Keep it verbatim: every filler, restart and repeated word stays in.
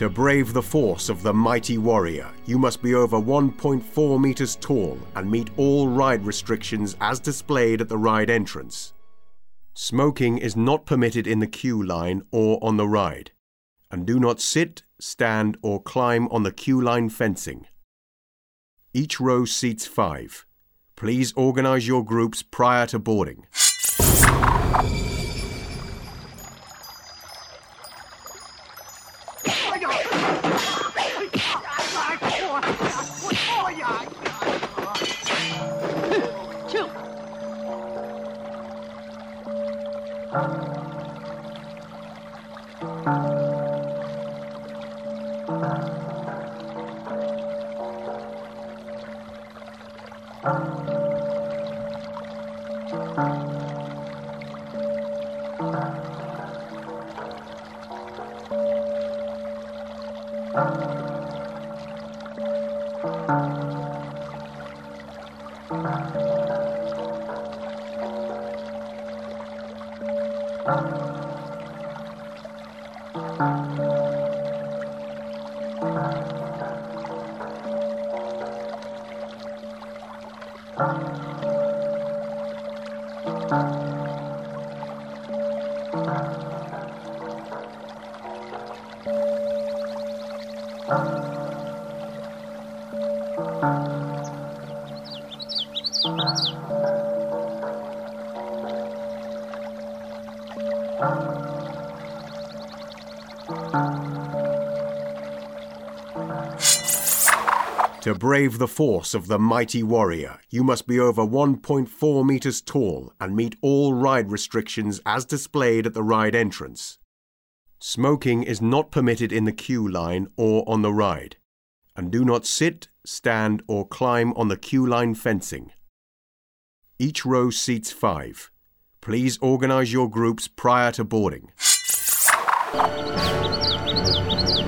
To brave the force of the mighty warrior, you must be over one point four meters tall and meet all ride restrictions as displayed at the ride entrance. Smoking is not permitted in the queue line or on the ride, and do not sit, stand, or climb on the queue line fencing. Each row seats five. Please organize your groups prior to boarding. To brave the force of the mighty warrior, you must be over one point four meters tall and meet all ride restrictions as displayed at the ride entrance. Smoking is not permitted in the queue line or on the ride, and do not sit, stand, or climb on the queue line fencing. Each row seats five. Please organize your groups prior to boarding.